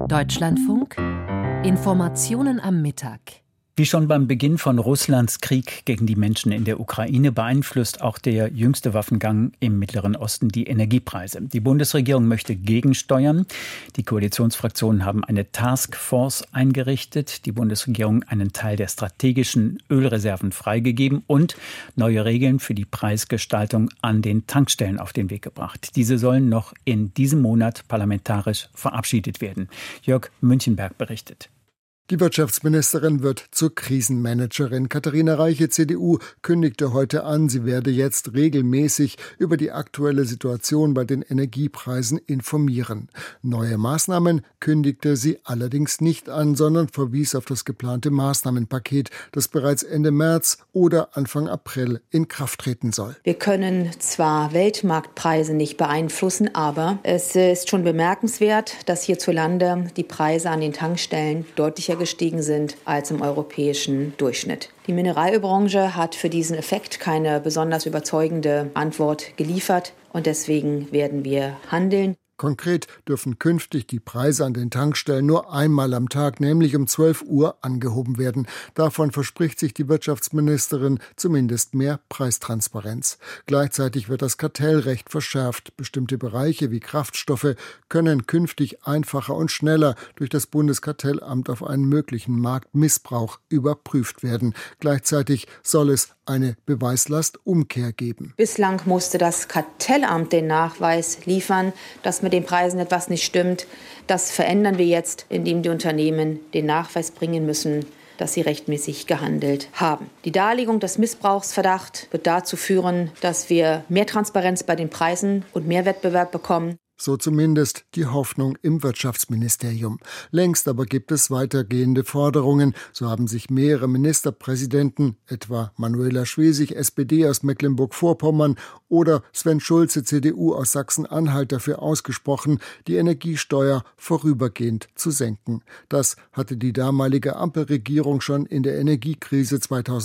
Deutschlandfunk Informationen am Mittag. Wie schon beim Beginn von Russlands Krieg gegen die Menschen in der Ukraine beeinflusst auch der jüngste Waffengang im Mittleren Osten die Energiepreise. Die Bundesregierung möchte gegensteuern. Die Koalitionsfraktionen haben eine Taskforce eingerichtet, die Bundesregierung einen Teil der strategischen Ölreserven freigegeben und neue Regeln für die Preisgestaltung an den Tankstellen auf den Weg gebracht. Diese sollen noch in diesem Monat parlamentarisch verabschiedet werden. Jörg Münchenberg berichtet. Die Wirtschaftsministerin wird zur Krisenmanagerin. Katharina Reiche, CDU, kündigte heute an, sie werde jetzt regelmäßig über die aktuelle Situation bei den Energiepreisen informieren. Neue Maßnahmen kündigte sie allerdings nicht an, sondern verwies auf das geplante Maßnahmenpaket, das bereits Ende März oder Anfang April in Kraft treten soll. Wir können zwar Weltmarktpreise nicht beeinflussen, aber es ist schon bemerkenswert, dass hierzulande die Preise an den Tankstellen deutlicher gestiegen sind als im europäischen Durchschnitt. Die Mineralölbranche hat für diesen Effekt keine besonders überzeugende Antwort geliefert und deswegen werden wir handeln. Konkret dürfen künftig die Preise an den Tankstellen nur einmal am Tag, nämlich um 12 Uhr, angehoben werden. Davon verspricht sich die Wirtschaftsministerin zumindest mehr Preistransparenz. Gleichzeitig wird das Kartellrecht verschärft. Bestimmte Bereiche wie Kraftstoffe können künftig einfacher und schneller durch das Bundeskartellamt auf einen möglichen Marktmissbrauch überprüft werden. Gleichzeitig soll es eine Beweislastumkehr geben. Bislang musste das Kartellamt den Nachweis liefern, dass mit den Preisen etwas nicht stimmt. Das verändern wir jetzt, indem die Unternehmen den Nachweis bringen müssen, dass sie rechtmäßig gehandelt haben. Die Darlegung des Missbrauchsverdachts wird dazu führen, dass wir mehr Transparenz bei den Preisen und mehr Wettbewerb bekommen. So zumindest die Hoffnung im Wirtschaftsministerium. Längst aber gibt es weitergehende Forderungen. So haben sich mehrere Ministerpräsidenten, etwa Manuela Schwesig, SPD aus Mecklenburg-Vorpommern oder Sven Schulze, CDU aus Sachsen-Anhalt, dafür ausgesprochen, die Energiesteuer vorübergehend zu senken. Das hatte die damalige Ampelregierung schon in der Energiekrise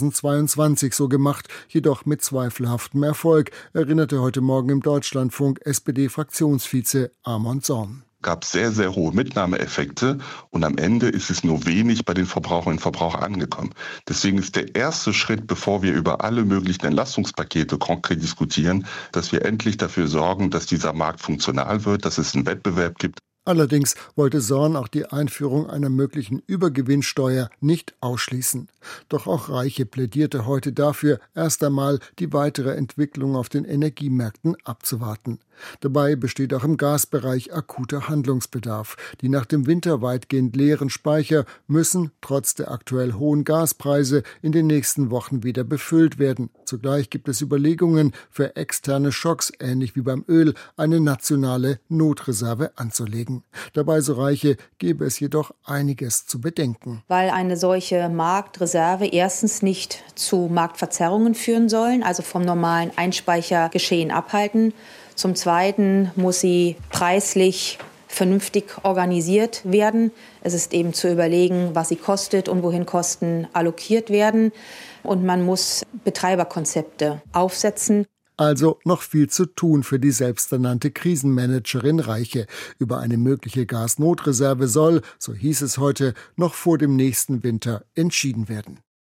2022 so gemacht, jedoch mit zweifelhaftem Erfolg, erinnerte heute Morgen im Deutschlandfunk SPD-Fraktionsvize Amon Zorn. Gab sehr, sehr hohe Mitnahmeeffekte und am Ende ist es nur wenig bei den Verbraucherinnen und Verbrauchern angekommen. Deswegen ist der erste Schritt, bevor wir über alle möglichen Entlastungspakete konkret diskutieren, dass wir endlich dafür sorgen, dass dieser Markt funktional wird, dass es einen Wettbewerb gibt. Allerdings wollte Zorn auch die Einführung einer möglichen Übergewinnsteuer nicht ausschließen. Doch auch Reiche plädierte heute dafür, erst einmal die weitere Entwicklung auf den Energiemärkten abzuwarten. Dabei besteht auch im Gasbereich akuter Handlungsbedarf. Die nach dem Winter weitgehend leeren Speicher müssen trotz der aktuell hohen Gaspreise in den nächsten Wochen wieder befüllt werden. Zugleich gibt es Überlegungen, für externe Schocks, ähnlich wie beim Öl, eine nationale Notreserve anzulegen. Dabei, so Reiche, gäbe es jedoch einiges zu bedenken. Weil eine solche Marktreserve erstens nicht zu Marktverzerrungen führen sollen, also vom normalen Einspeichergeschehen abhalten. Zum Zweiten muss sie preislich vernünftig organisiert werden. Es ist eben zu überlegen, was sie kostet und wohin Kosten allokiert werden. Und man muss Betreiberkonzepte aufsetzen. Also noch viel zu tun für die selbsternannte Krisenmanagerin Reiche. Über eine mögliche Gasnotreserve soll, so hieß es heute, noch vor dem nächsten Winter entschieden werden.